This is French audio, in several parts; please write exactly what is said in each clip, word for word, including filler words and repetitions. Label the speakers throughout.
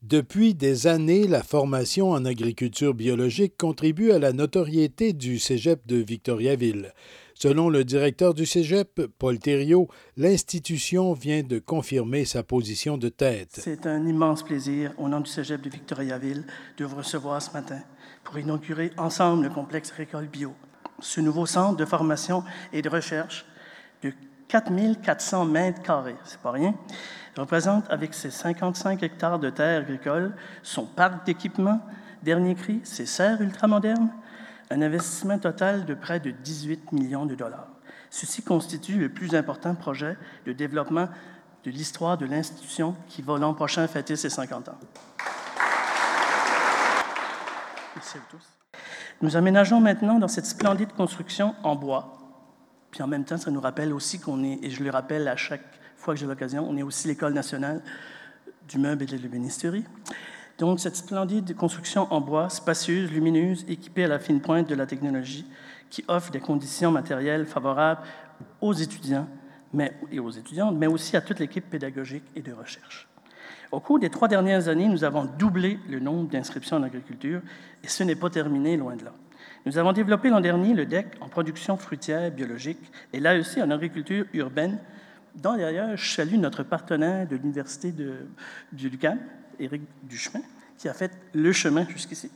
Speaker 1: Depuis des années, la formation en agriculture biologique contribue à la notoriété du Cégep de Victoriaville. Selon le directeur du Cégep, Paul Thériault, l'institution vient de confirmer sa position de tête.
Speaker 2: C'est un immense plaisir, au nom du Cégep de Victoriaville, de vous recevoir ce matin pour inaugurer ensemble le complexe agricole bio. Ce nouveau centre de formation et de recherche de quatre mille quatre cents mètres carrés, c'est pas rien, représente avec ses cinquante-cinq hectares de terres agricoles, son parc d'équipements, dernier cri, ses serres ultramodernes, un investissement total de près de dix-huit millions de dollars. Ceci constitue le plus important projet de développement de l'histoire de l'institution qui va l'an prochain fêter ses cinquante ans. Merci à vous tous. Nous aménageons maintenant dans cette splendide construction en bois. Puis en même temps, ça nous rappelle aussi qu'on est, et je le rappelle à chaque fois que j'ai l'occasion, on est aussi l'École nationale du meuble et de l'ébénisterie. Donc, cette splendide construction en bois, spacieuse, lumineuse, équipée à la fine pointe de la technologie, qui offre des conditions matérielles favorables aux étudiants mais, et aux étudiantes, mais aussi à toute l'équipe pédagogique et de recherche. Au cours des trois dernières années, nous avons doublé le nombre d'inscriptions en agriculture, et ce n'est pas terminé, loin de là. Nous avons développé l'an dernier le D E C en production fruitière biologique et l'A E C en agriculture urbaine, dont d'ailleurs je salue notre partenaire de l'Université de, du Lucam, Éric Duchemin, qui a fait le chemin jusqu'ici.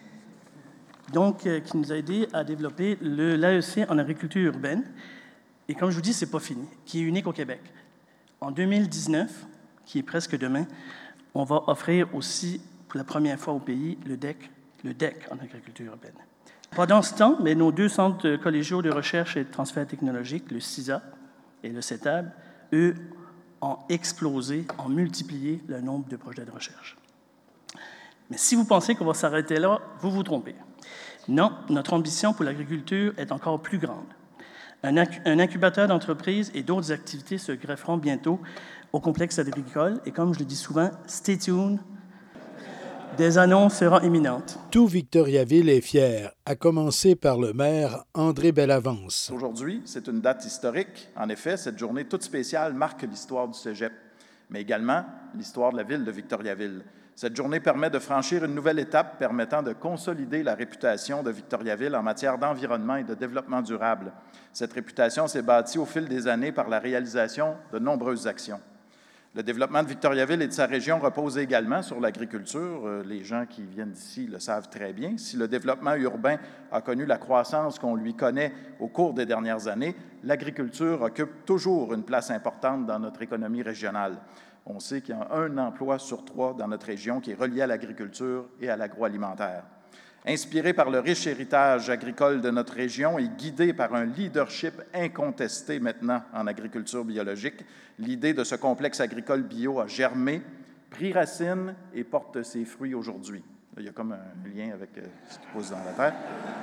Speaker 2: Donc, euh, qui nous a aidé à développer l'A E C en agriculture urbaine. Et comme je vous dis, ce n'est pas fini, qui est unique au Québec. En deux mille dix-neuf, qui est presque demain, on va offrir aussi, pour la première fois au pays, le D E C, le D E C en agriculture urbaine. Pendant ce temps, mais nos deux centres collégiaux de recherche et de transfert technologique, le C I S A et le C E T A B, eux, ont explosé, ont multiplié le nombre de projets de recherche. Mais si vous pensez qu'on va s'arrêter là, vous vous trompez. Non, notre ambition pour l'agriculture est encore plus grande. Un, un incubateur d'entreprises et d'autres activités se grefferont bientôt au complexe agricole. Et comme je le dis souvent, stay tuned, des annonces seront imminentes.
Speaker 1: Tout Victoriaville est fier, à commencer par le maire André Bellavance.
Speaker 3: Aujourd'hui, c'est une date historique. En effet, cette journée toute spéciale marque l'histoire du Cégep, mais également l'histoire de la ville de Victoriaville. Cette journée permet de franchir une nouvelle étape permettant de consolider la réputation de Victoriaville en matière d'environnement et de développement durable. Cette réputation s'est bâtie au fil des années par la réalisation de nombreuses actions. Le développement de Victoriaville et de sa région repose également sur l'agriculture. Les gens qui viennent d'ici le savent très bien. Si le développement urbain a connu la croissance qu'on lui connaît au cours des dernières années, l'agriculture occupe toujours une place importante dans notre économie régionale. On sait qu'il y a un emploi sur trois dans notre région qui est relié à l'agriculture et à l'agroalimentaire. Inspiré par le riche héritage agricole de notre région et guidé par un leadership incontesté maintenant en agriculture biologique, l'idée de ce complexe agricole bio a germé, pris racine et porte ses fruits aujourd'hui. Il y a comme un lien avec ce qui pousse dans la terre.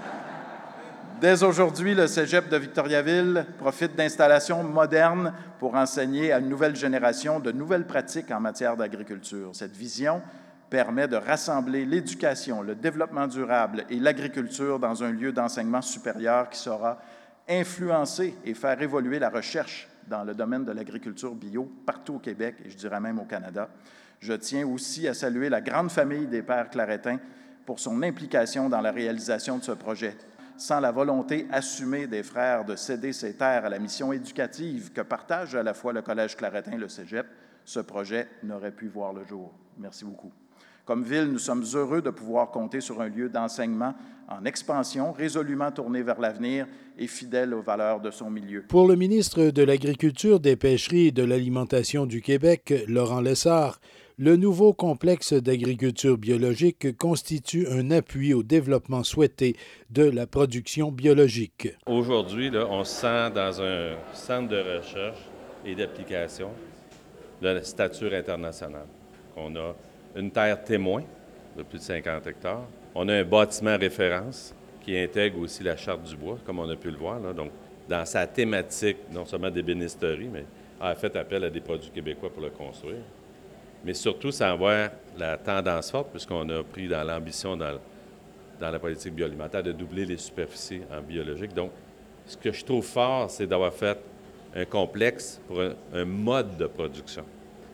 Speaker 3: Dès aujourd'hui, le Cégep de Victoriaville profite d'installations modernes pour enseigner à une nouvelle génération de nouvelles pratiques en matière d'agriculture. Cette vision permet de rassembler l'éducation, le développement durable et l'agriculture dans un lieu d'enseignement supérieur qui saura influencer et faire évoluer la recherche dans le domaine de l'agriculture bio partout au Québec et je dirais même au Canada. Je tiens aussi à saluer la grande famille des Pères Claretins pour son implication dans la réalisation de ce projet. Sans la volonté assumée des frères de céder ces terres à la mission éducative que partage à la fois le Collège Claretin et le Cégep, ce projet n'aurait pu voir le jour. Merci beaucoup. Comme ville, nous sommes heureux de pouvoir compter sur un lieu d'enseignement en expansion, résolument tourné vers l'avenir et fidèle aux valeurs de son milieu.
Speaker 1: Pour le ministre de l'Agriculture, des Pêcheries et de l'Alimentation du Québec, Laurent Lessard, le nouveau complexe d'agriculture biologique constitue un appui au développement souhaité de la production biologique.
Speaker 4: Aujourd'hui, là, on se sent dans un centre de recherche et d'application de stature internationale. On a une terre témoin de plus de cinquante hectares. On a un bâtiment référence qui intègre aussi la charte du bois, comme on a pu le voir. Là. Donc, dans sa thématique, non seulement d'ébénisterie, mais a fait appel à des produits québécois pour le construire. Mais surtout, ça envoie la tendance forte, puisqu'on a pris dans l'ambition dans, dans la politique bioalimentaire de doubler les superficies en biologique. Donc, ce que je trouve fort, c'est d'avoir fait un complexe pour un, un mode de production.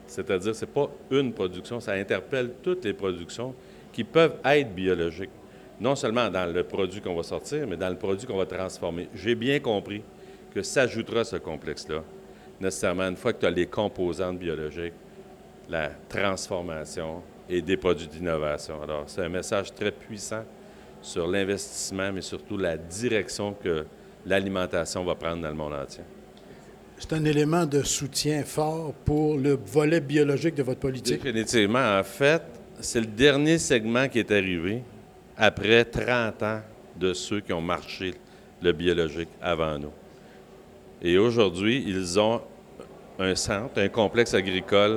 Speaker 4: C'est-à-dire, ce n'est pas une production, ça interpelle toutes les productions qui peuvent être biologiques. Non seulement dans le produit qu'on va sortir, mais dans le produit qu'on va transformer. J'ai bien compris que s'ajoutera ce complexe-là, nécessairement, une fois que tu as les composantes biologiques, la transformation et des produits d'innovation. Alors, c'est un message très puissant sur l'investissement, mais surtout la direction que l'alimentation va prendre dans le monde entier.
Speaker 1: C'est un élément de soutien fort pour le volet biologique de votre politique?
Speaker 4: Définitivement. En fait, c'est le dernier segment qui est arrivé après trente ans de ceux qui ont marché le biologique avant nous. Et aujourd'hui, ils ont un centre, un complexe agricole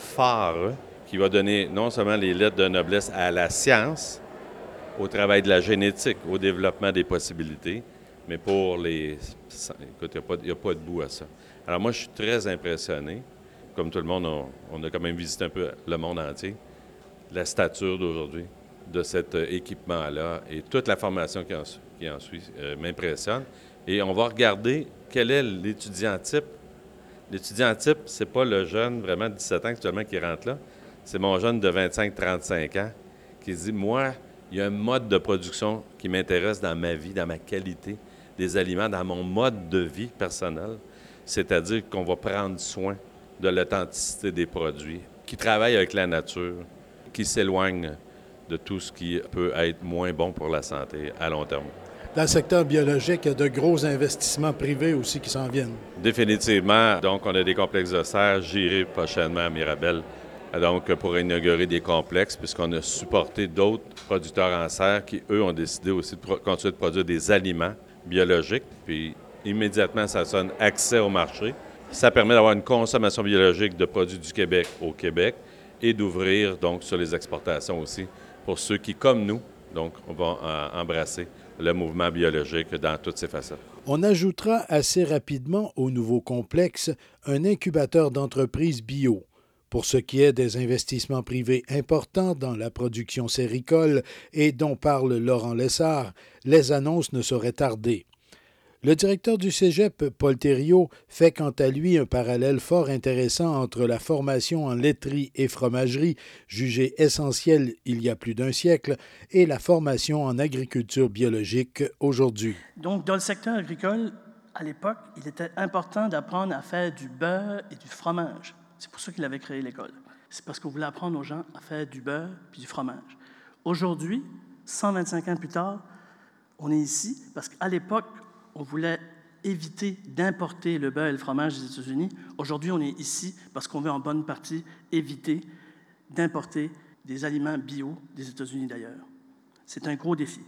Speaker 4: phare qui va donner non seulement les lettres de noblesse à la science, au travail de la génétique, au développement des possibilités, mais pour les... Écoute, il n'y a, a pas de bout à ça. Alors moi, je suis très impressionné. Comme tout le monde, on, on a quand même visité un peu le monde entier. La stature d'aujourd'hui, de cet euh, équipement-là et toute la formation qui en, qui en suit euh, m'impressionne. Et on va regarder quel est l'étudiant type. L'étudiant type, c'est pas le jeune vraiment de dix-sept ans actuellement qui rentre là. C'est mon jeune de vingt-cinq à trente-cinq ans qui se dit, moi, il y a un mode de production qui m'intéresse dans ma vie, dans ma qualité des aliments, dans mon mode de vie personnel. C'est-à-dire qu'on va prendre soin de l'authenticité des produits, qui travaillent avec la nature, qui s'éloignent de tout ce qui peut être moins bon pour la santé à long terme.
Speaker 1: Dans le secteur biologique, il y a de gros investissements privés aussi qui s'en viennent.
Speaker 4: Définitivement. Donc, on a des complexes de serre. J'irai prochainement à Mirabel donc, pour inaugurer des complexes, puisqu'on a supporté d'autres producteurs en serre qui, eux, ont décidé aussi de pro- continuer de produire des aliments biologiques. Puis, immédiatement, ça sonne accès au marché. Ça permet d'avoir une consommation biologique de produits du Québec au Québec et d'ouvrir, donc, sur les exportations aussi pour ceux qui, comme nous, donc, vont euh, embrasser le mouvement biologique dans toutes ses facettes.
Speaker 1: On ajoutera assez rapidement au nouveau complexe un incubateur d'entreprises bio. Pour ce qui est des investissements privés importants dans la production séricole et dont parle Laurent Lessard, les annonces ne sauraient tarder. Le directeur du Cégep, Paul Thériault, fait quant à lui un parallèle fort intéressant entre la formation en laiterie et fromagerie, jugée essentielle il y a plus d'un siècle, et la formation en agriculture biologique aujourd'hui.
Speaker 2: Donc, dans le secteur agricole, à l'époque, il était important d'apprendre à faire du beurre et du fromage. C'est pour ça qu'il avait créé l'école. C'est parce qu'on voulait apprendre aux gens à faire du beurre puis du fromage. Aujourd'hui, cent vingt-cinq ans plus tard, on est ici parce qu'à l'époque, on voulait éviter d'importer le beurre et le fromage des États-Unis. Aujourd'hui, on est ici parce qu'on veut en bonne partie éviter d'importer des aliments bio des États-Unis d'ailleurs. C'est un gros défi.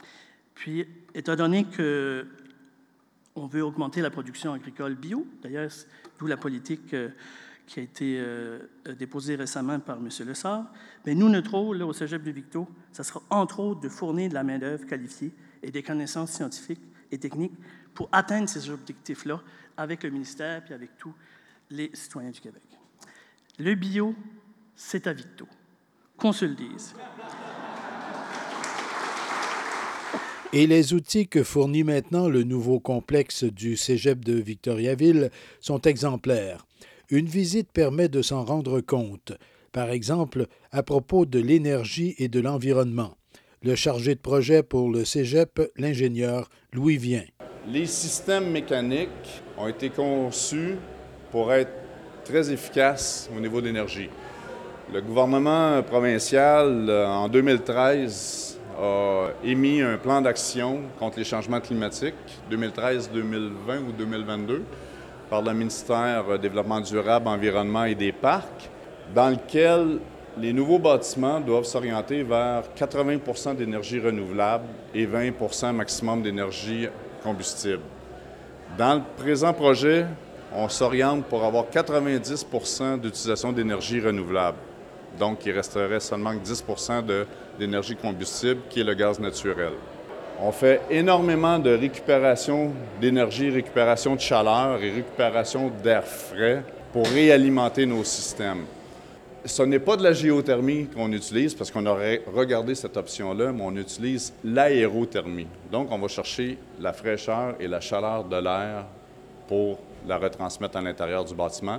Speaker 2: Puis, étant donné qu'on veut augmenter la production agricole bio, d'ailleurs, d'où la politique euh, qui a été euh, déposée récemment par M. Lessard, bien, nous, notre rôle là, au Cégep de Victo, ça sera entre autres de fournir de la main-d'œuvre qualifiée et des connaissances scientifiques et techniques pour atteindre ces objectifs-là avec le ministère et avec tous les citoyens du Québec. Le bio, c'est à Victo. Qu'on se le dise.
Speaker 1: Et les outils que fournit maintenant le nouveau complexe du Cégep de Victoriaville sont exemplaires. Une visite permet de s'en rendre compte, par exemple à propos de l'énergie et de l'environnement. Le chargé de projet pour le Cégep, l'ingénieur Louis Vien.
Speaker 5: Les systèmes mécaniques ont été conçus pour être très efficaces au niveau de l'énergie. Le gouvernement provincial, en deux mille treize, a émis un plan d'action contre les changements climatiques, deux mille treize deux mille vingt ou deux mille vingt-deux, par le ministère Développement durable, Environnement et des Parcs, dans lequel les nouveaux bâtiments doivent s'orienter vers quatre-vingts pour cent d'énergie renouvelable et vingt pour cent maximum d'énergie combustible. Dans le présent projet, on s'oriente pour avoir quatre-vingt-dix pour cent d'utilisation d'énergie renouvelable. Donc, il resterait seulement dix pour cent de, d'énergie combustible, qui est le gaz naturel. On fait énormément de récupération d'énergie, récupération de chaleur et récupération d'air frais pour réalimenter nos systèmes. Ce n'est pas de la géothermie qu'on utilise, parce qu'on aurait regardé cette option-là, mais on utilise l'aérothermie. Donc, on va chercher la fraîcheur et la chaleur de l'air pour la retransmettre à l'intérieur du bâtiment.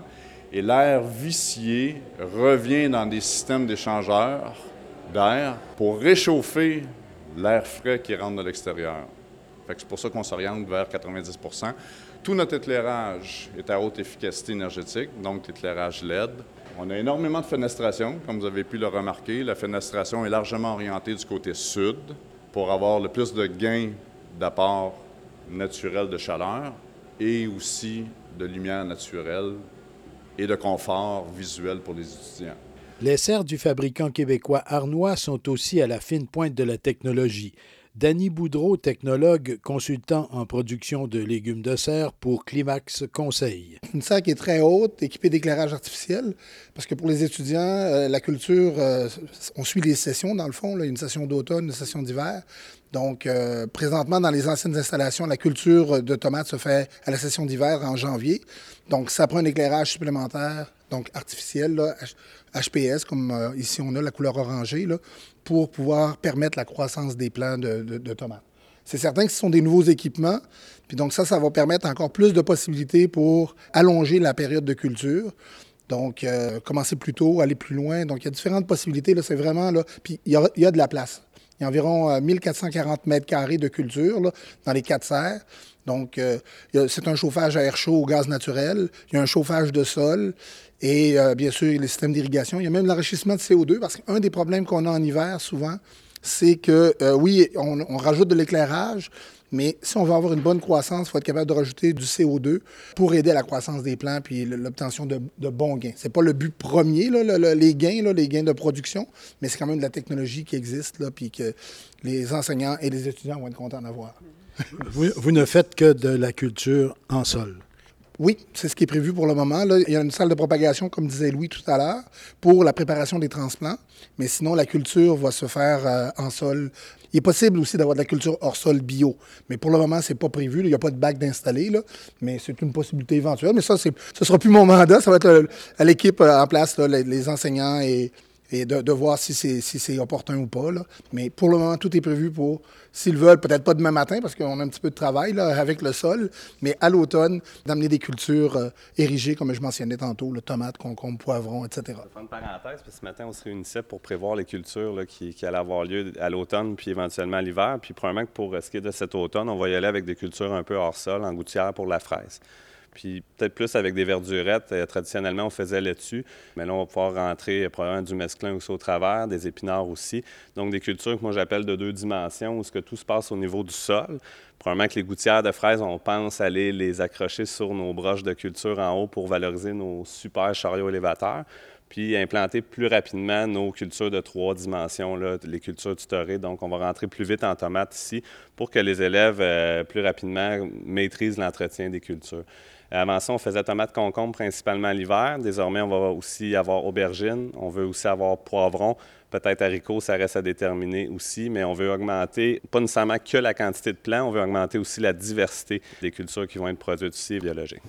Speaker 5: Et l'air vicié revient dans des systèmes d'échangeurs d'air pour réchauffer l'air frais qui rentre de l'extérieur. Fait que c'est pour ça qu'on s'oriente vers quatre-vingt-dix pour cent. Tout notre éclairage est à haute efficacité énergétique, donc l'éclairage L E D. On a énormément de fenestration, comme vous avez pu le remarquer. La fenestration est largement orientée du côté sud pour avoir le plus de gains d'apport naturel de chaleur et aussi de lumière naturelle et de confort visuel pour les étudiants.
Speaker 1: Les serres du fabricant québécois Arnois sont aussi à la fine pointe de la technologie. Danny Boudreau, technologue, consultant en production de légumes de serre pour Climax Conseil.
Speaker 6: Une serre qui est très haute, équipée d'éclairage artificiel, parce que pour les étudiants, euh, la culture, euh, on suit les sessions dans le fond, là, une session d'automne, une session d'hiver. Donc, euh, présentement, dans les anciennes installations, la culture de tomates se fait à la session d'hiver en janvier. Donc, ça prend un éclairage supplémentaire, donc artificiel, là, H P S, comme euh, ici on a la couleur orangée, là, pour pouvoir permettre la croissance des plants de, de, de tomates. C'est certain que ce sont des nouveaux équipements, puis donc ça, ça va permettre encore plus de possibilités pour allonger la période de culture. Donc, euh, commencer plus tôt, aller plus loin. Donc, il y a différentes possibilités, là, c'est vraiment, là, puis il y a, il y a de la place. Il y a environ euh, mille quatre cent quarante mètres carrés de culture là, dans les quatre serres. Donc, euh, c'est un chauffage à air chaud au gaz naturel. Il y a un chauffage de sol et, euh, bien sûr, les systèmes d'irrigation. Il y a même l'enrichissement de C O deux parce qu'un des problèmes qu'on a en hiver, souvent, c'est que, euh, oui, on, on rajoute de l'éclairage, mais si on veut avoir une bonne croissance, il faut être capable de rajouter du C O deux pour aider à la croissance des plants puis l'obtention de, de bons gains. C'est pas le but premier, là, le, le, les gains, là, les gains de production, mais c'est quand même de la technologie qui existe là, puis que les enseignants et les étudiants vont être contents d'avoir.
Speaker 1: Vous, vous ne faites que de la culture en sol.
Speaker 6: Oui, c'est ce qui est prévu pour le moment. Là, il y a une salle de propagation, comme disait Louis tout à l'heure, pour la préparation des transplants. Mais sinon, la culture va se faire euh, en sol. Il est possible aussi d'avoir de la culture hors sol bio. Mais pour le moment, c'est pas prévu. Il n'y a pas de bac d'installer. Là, mais c'est une possibilité éventuelle. Mais ça, c'est, ce sera plus mon mandat. Ça va être le, à l'équipe euh, en place, là, les, les enseignants et... et de, de voir si c'est, si c'est opportun ou pas. Là. Mais pour le moment, tout est prévu pour, s'ils veulent, peut-être pas demain matin, parce qu'on a un petit peu de travail là, avec le sol, mais à l'automne, d'amener des cultures euh, érigées, comme je mentionnais tantôt, le tomate, concombre, poivron, et cetera.
Speaker 7: Je vais faire une parenthèse, parce que ce matin, on se réunissait pour prévoir les cultures là, qui, qui allaient avoir lieu à l'automne, puis éventuellement à l'hiver. Puis probablement que pour ce qui est de cet automne, on va y aller avec des cultures un peu hors sol, en gouttière pour la fraise. Puis peut-être plus avec des verdurettes. Euh, traditionnellement, on faisait là-dessus. Mais là, on va pouvoir rentrer euh, probablement du mesclun aussi au travers, des épinards aussi. Donc, des cultures que moi, j'appelle de deux dimensions, où ce que tout se passe au niveau du sol. Probablement que les gouttières de fraises, on pense aller les accrocher sur nos broches de culture en haut pour valoriser nos super chariots élévateurs. Puis implanter plus rapidement nos cultures de trois dimensions, là, les cultures tutorées. Donc, on va rentrer plus vite en tomates ici pour que les élèves, euh, plus rapidement, maîtrisent l'entretien des cultures. Avant ça, on faisait tomates concombre principalement l'hiver. Désormais, on va aussi avoir aubergines. On veut aussi avoir poivron. Peut-être haricots, ça reste à déterminer aussi, mais on veut augmenter, pas nécessairement que la quantité de plants, on veut augmenter aussi la diversité des cultures qui vont être produites ici biologiques.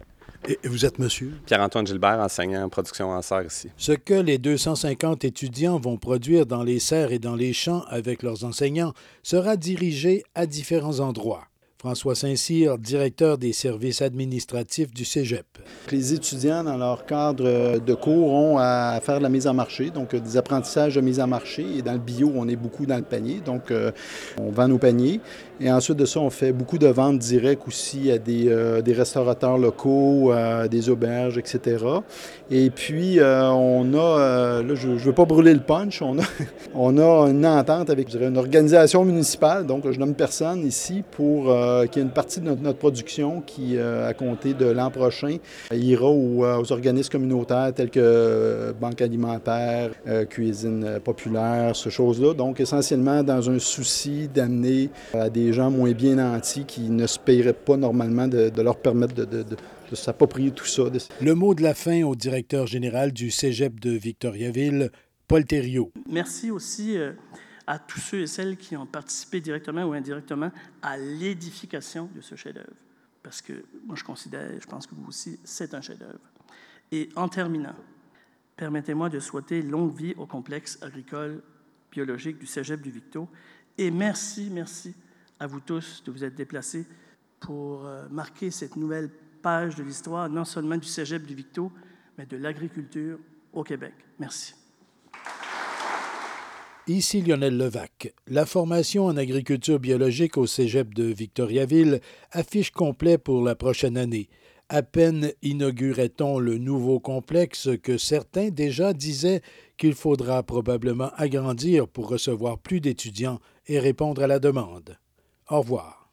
Speaker 1: Et vous êtes monsieur?
Speaker 7: Pierre-Antoine Gilbert, enseignant en production en serre ici.
Speaker 1: Ce que les deux cent cinquante étudiants vont produire dans les serres et dans les champs avec leurs enseignants sera dirigé à différents endroits. François Saint-Cyr, directeur des services administratifs du Cégep.
Speaker 8: Les étudiants, dans leur cadre de cours, ont à faire de la mise en marché, donc des apprentissages de mise en marché. Et dans le bio, on est beaucoup dans le panier, donc euh, on vend nos paniers. Et ensuite de ça, on fait beaucoup de ventes directes aussi à des, euh, des restaurateurs locaux, à des auberges, et cetera. Et puis, euh, on a, euh, là, je ne veux pas brûler le punch, on a, on a une entente avec, je dirais, une organisation municipale, donc je nomme personne ici, pour euh, qu'il y ait une partie de notre, notre production qui, euh, à compter de l'an prochain, ira aux, aux organismes communautaires tels que euh, Banque alimentaire, euh, Cuisine populaire, ces choses-là. Donc, essentiellement, dans un souci d'amener à des gens moins bien nantis qui ne se paieraient pas normalement de, de leur permettre de, de, de, de s'approprier tout ça.
Speaker 1: Le mot de la fin au directeur général du Cégep de Victoriaville, Paul Thériault.
Speaker 2: Merci aussi euh, à tous ceux et celles qui ont participé directement ou indirectement à l'édification de ce chef-d'œuvre. Parce que moi, je considère, je pense que vous aussi, c'est un chef-d'œuvre. Et en terminant, permettez-moi de souhaiter longue vie au complexe agricole biologique du Cégep du Victo. Et merci, merci à vous tous de vous être déplacés pour euh, marquer cette nouvelle page de l'histoire, non seulement du Cégep du Victo, mais de l'agriculture au Québec. Merci.
Speaker 1: Ici Lionel Levac. La formation en agriculture biologique au cégep de Victoriaville affiche complet pour la prochaine année. À peine inaugurait-on le nouveau complexe que certains déjà disaient qu'il faudra probablement agrandir pour recevoir plus d'étudiants et répondre à la demande. Au revoir.